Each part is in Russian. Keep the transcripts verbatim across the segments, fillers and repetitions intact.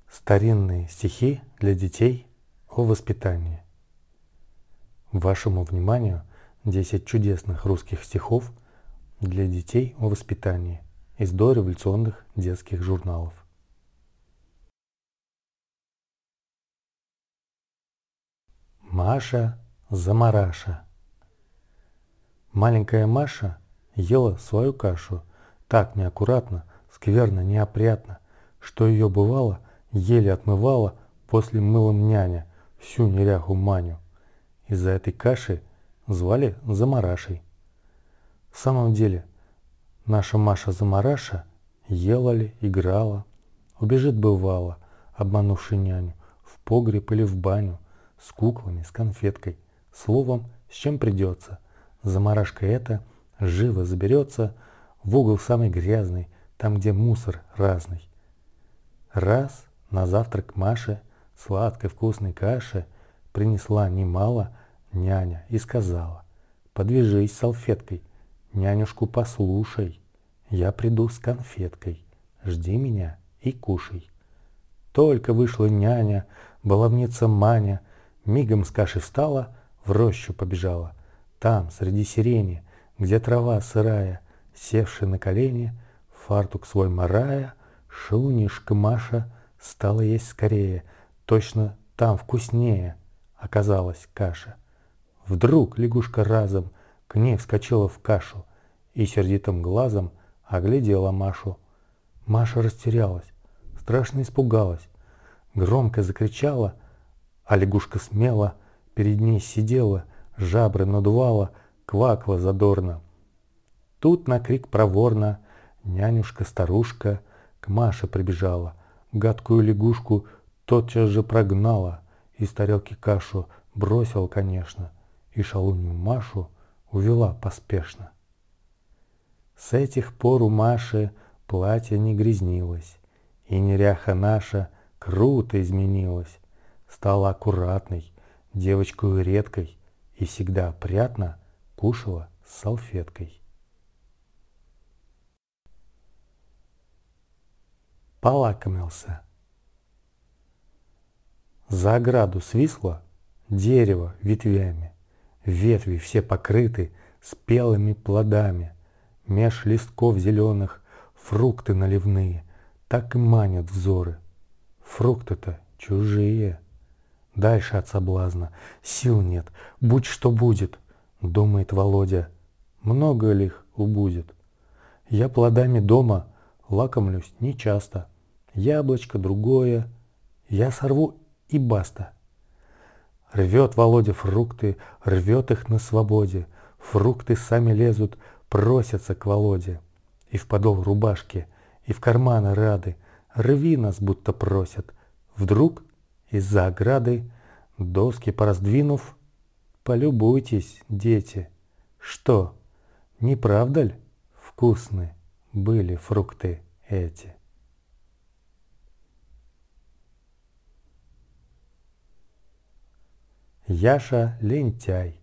Старинные стихи для детей о воспитании. Вашему вниманию десять чудесных русских стихов для детей о воспитании из дореволюционных детских журналов. Маша-замараша. Маленькая Маша ела свою кашу так неаккуратно, скверно, неопрятно, что ее бывало еле отмывала после мылом няня всю неряху Маню. Из-за этой каши звали Замарашей. В самом деле, наша Маша-замараша ела ли, играла, убежит бывало, обманувши няню, в погреб или в баню, с куклами, с конфеткой, словом, с чем придется. Замарашка эта живо заберется в угол самый грязный, там, где мусор разный. Раз на завтрак Маше сладкой вкусной каши принесла немало няня и сказала: «Подвяжись салфеткой, нянюшку послушай, я приду с конфеткой, жди меня и кушай». Только вышла няня, баловница Маня, мигом с каши встала, в рощу побежала. Там, среди сирени, где трава сырая, севши на колени, фартук свой марая, шелунишка Маша стала есть скорее, точно там вкуснее оказалась каша. Вдруг лягушка разом к ней вскочила в кашу и сердитым глазом оглядела Машу. Маша растерялась, страшно испугалась, громко закричала, а лягушка смело перед ней сидела, жабры надувала, квакла задорно. Тут на крик проворно нянюшка-старушка к Маше прибежала, гадкую лягушку тотчас же прогнала, из тарелки кашу бросила, конечно, и шалунью Машу увела поспешно. С этих пор у Маши платье не грязнилось, и неряха наша круто изменилась, стала аккуратной, девочкой редкой, и всегда опрятно кушала с салфеткой. Полакомился. За ограду свисло дерево ветвями, ветви все покрыты спелыми плодами, меж листков зеленых фрукты наливные так и манят взоры. Фрукты-то чужие. Дальше от соблазна сил нет, будь что будет, думает Володя, много ли их убудет. Я плодами дома лакомлюсь нечасто, яблочко другое, я сорву и баста. Рвет Володя фрукты, рвет их на свободе, фрукты сами лезут, просятся к Володе. И в подол рубашки, и в карманы рады, рви нас будто просят. Вдруг из-за ограды, доски пораздвинув, полюбуйтесь, дети, что, не правда ли вкусны были фрукты эти? Яша лентяй.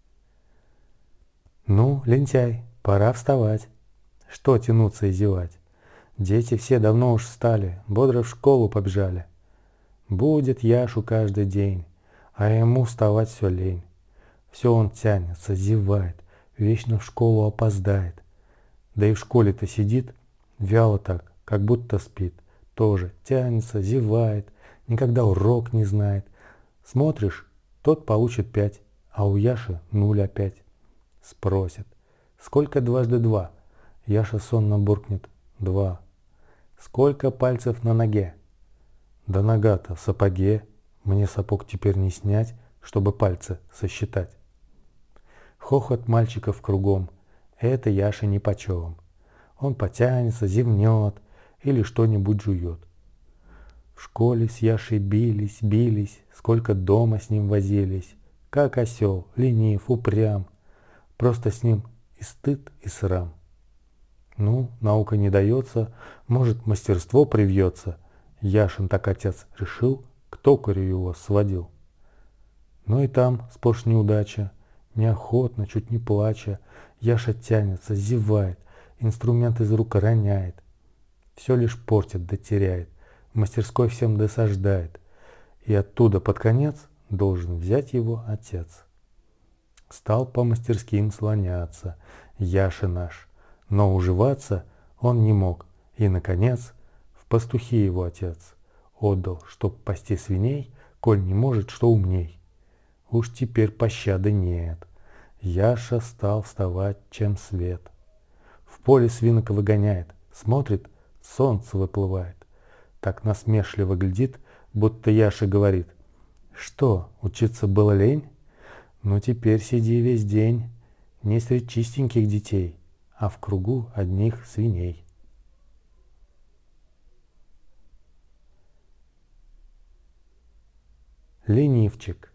Ну, лентяй, пора вставать. Что тянуться и зевать? Дети все давно уж встали, бодро в школу побежали. Будет Яшу каждый день, а ему вставать все лень. Все он тянется, зевает, вечно в школу опоздает. Да и в школе-то сидит, вяло так, как будто спит. Тоже тянется, зевает, никогда урок не знает. Смотришь, тот получит пять, а у Яши нуль опять. Спросит: сколько дважды два? Яша сонно буркнет: два. Сколько пальцев на ноге? Да нога-то в сапоге, мне сапог теперь не снять, чтобы пальцы сосчитать. Хохот мальчиков кругом, это Яше нипочем. Он потянется, зевнет или что-нибудь жует. В школе с Яшей бились, бились, сколько дома с ним возились. Как осел, ленив, упрям. Просто с ним и стыд, и срам. Ну, наука не дается, может, мастерство привьется. Яшин так отец решил, к токарю его сводил. Ну и там сплошь неудача, неохотно, чуть не плача. Яша тянется, зевает, инструмент из рук роняет. Все лишь портит да теряет. в мастерской всем досаждает, и оттуда под конец должен взять его отец. Стал по мастерским слоняться Яша наш, но уживаться он не мог, и, наконец, в пастухи его отец отдал, чтоб пасти свиней, коль не может, что умней. Уж теперь пощады нет, Яша стал вставать, чем свет. В поле свинок выгоняет, смотрит, солнце выплывает. Так насмешливо глядит, будто Яша говорит: «Что, учиться было лень? Ну теперь сиди весь день не среди чистеньких детей, а в кругу одних свиней». Ленивчик.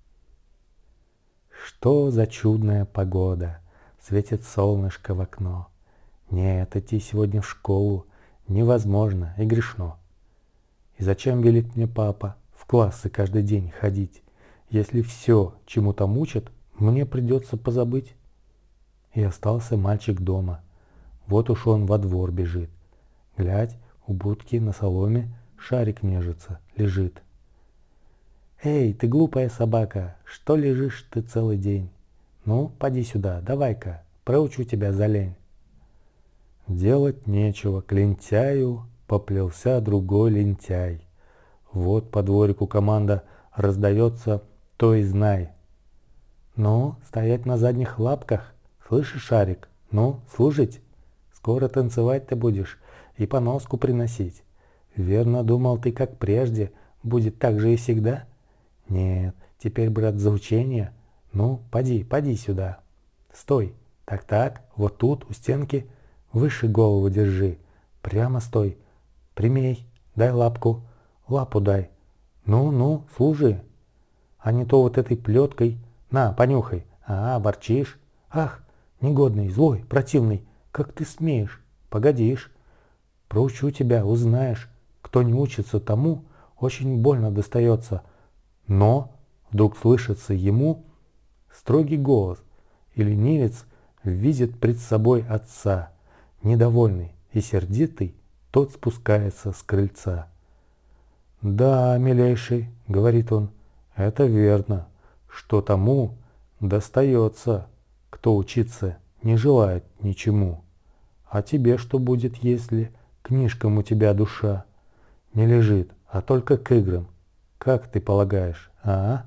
Что за чудная погода, светит солнышко в окно. Нет, идти сегодня в школу невозможно и грешно. И зачем велит мне папа в классы каждый день ходить, если все, чему там учат, мне придется позабыть? И остался мальчик дома. Вот уж он во двор бежит. Глядь, у будки на соломе шарик нежится, лежит. «Эй, ты глупая собака, что лежишь ты целый день? Ну, поди сюда, давай-ка, проучу тебя за лень». Делать нечего, к лентяю поплелся другой лентяй. Вот по дворику команда раздается, то и знай. «Ну, стоять на задних лапках, слышишь, шарик? Ну, служить? Скоро танцевать ты будешь и поноску приносить. Верно думал ты, как прежде, будет так же и всегда? Нет, теперь, брат, за учение. Ну, поди, поди сюда. Стой, так-так, вот тут, у стенки, выше голову держи. Прямо стой, прямей, дай лапку, лапу дай. Ну-ну, служи. А не то вот этой плеткой. На, понюхай. А, ворчишь. Ах, негодный, злой, противный, как ты смеешь? Погодишь. Проучу тебя, узнаешь. Кто не учится, тому очень больно достается. Но вдруг слышится ему строгий голос, и ленивец видит пред собой отца. Недовольный и сердитый, тот спускается с крыльца. «Да, милейший, — говорит он, — это верно, что тому достается, кто учиться не желает ничему. А тебе что будет, если книжкам у тебя душа не лежит, а только к играм? Как ты полагаешь, а?»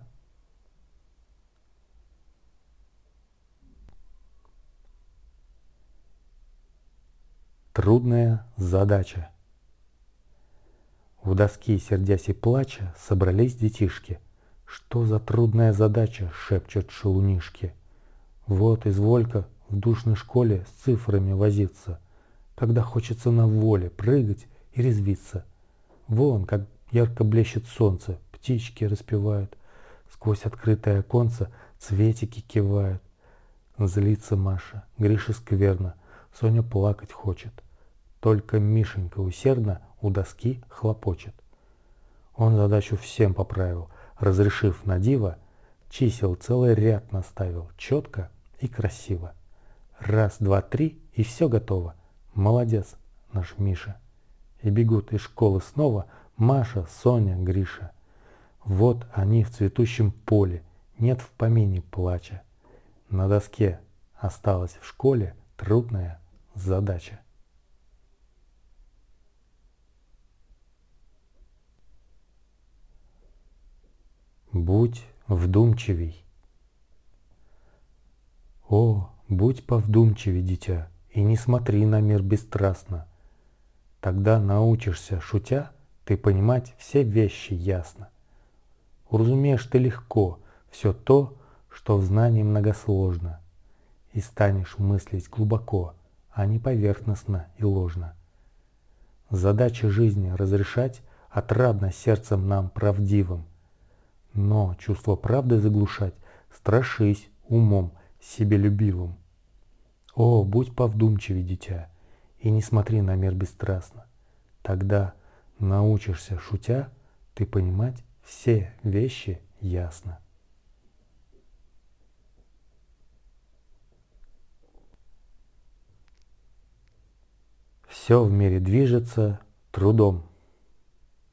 Трудная задача. У доски, сердясь и плача, собрались детишки. «Что за трудная задача?» — шепчут шалунишки. «Вот, изволь-ка в душной школе с цифрами возиться, когда хочется на воле прыгать и резвиться. Вон, как ярко блещет солнце, птички распевают, сквозь открытое оконце цветики кивают». Злится Маша, Гриша скверно, Соня плакать хочет. Только Мишенька усердно у доски хлопочет. Он задачу всем поправил, разрешив на диво, чисел целый ряд наставил, четко и красиво. Раз, два, три, и все готово. Молодец наш Миша. И бегут из школы снова Маша, Соня, Гриша. Вот они в цветущем поле, нет в помине плача. На доске осталась в школе трудная задача. Будь вдумчивей. О, будь повдумчивей, дитя, и не смотри на мир бесстрастно. Тогда научишься, шутя, ты понимать все вещи ясно. Уразумеешь ты легко все то, что в знании многосложно, и станешь мыслить глубоко, а не поверхностно и ложно. Задача жизни разрешать отрадно сердцем нам правдивым, но чувство правды заглушать страшись умом себелюбивым. О, будь повдумчивей, дитя, и не смотри на мир бесстрастно. Тогда научишься, шутя, ты понимать все вещи ясно. Все в мире движется трудом.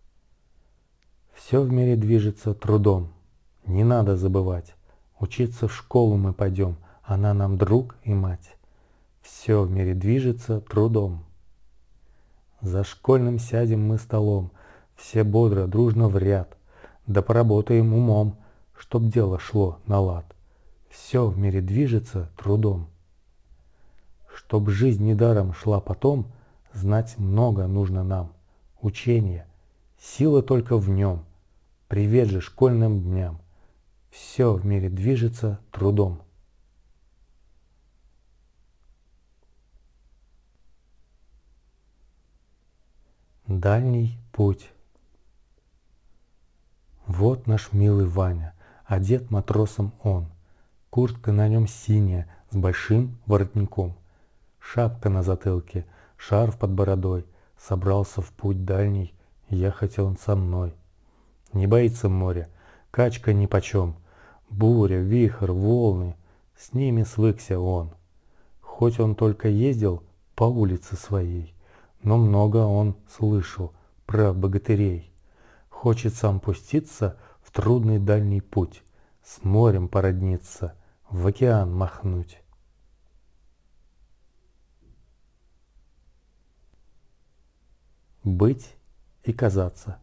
Все в мире движется трудом. Не надо забывать. Учиться в школу мы пойдем, она нам друг и мать. Все в мире движется трудом. За школьным сядем мы столом, все бодро, дружно в ряд, да поработаем умом, чтоб дело шло на лад. Все в мире движется трудом. Чтоб жизнь недаром шла потом, знать много нужно нам. Учение, сила только в нем. Привет же школьным дням. Все в мире движется трудом. Дальний путь. Вот наш милый Ваня, одет матросом он. Куртка на нем синяя, с большим воротником. Шапка на затылке, шарф под бородой. Собрался в путь дальний, ехать он со мной. Не боится моря, качка нипочем. Буря, вихрь, волны, с ними свыкся он. Хоть он только ездил по улице своей, но много он слышал про богатырей. Хочет сам пуститься в трудный дальний путь, с морем породниться, в океан махнуть. Быть и казаться.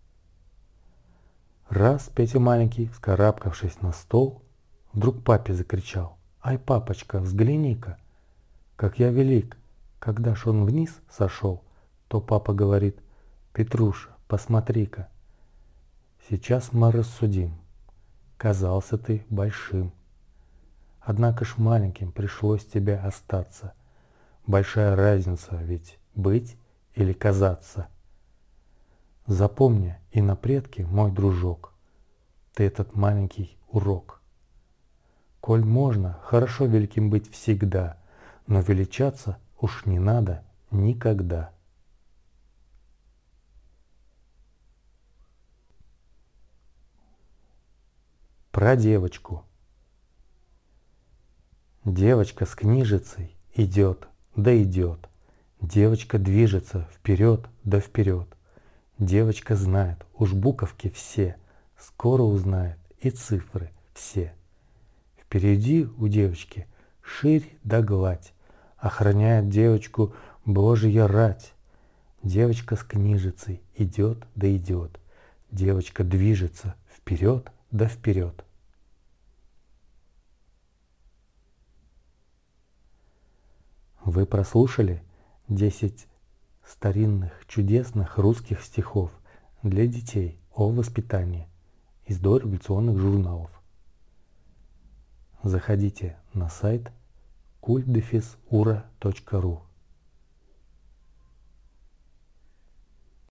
Раз Петя маленький, вскарабкавшись на стол, вдруг папе закричал: «Ай, папочка, взгляни-ка, как я велик!» Когда ж он вниз сошел, то папа говорит: «Петруша, посмотри-ка, сейчас мы рассудим. Казался ты большим, однако ж маленьким пришлось тебе остаться. Большая разница ведь быть или казаться. Запомни и на предки, мой дружок, ты этот маленький урок. Коль можно, хорошо великим быть всегда, но величаться уж не надо никогда». Про девочку. Девочка с книжицей идет, да идет. Девочка движется вперед, да вперед. Девочка знает уж буковки все, скоро узнает и цифры все. Впереди у девочки ширь да гладь, охраняет девочку Божья рать. Девочка с книжицей идет да идет. Девочка движется вперед да вперед. Вы прослушали десять старинных чудесных русских стихов для детей о воспитании из дореволюционных журналов. Заходите на сайт культ дефис ура точка ру.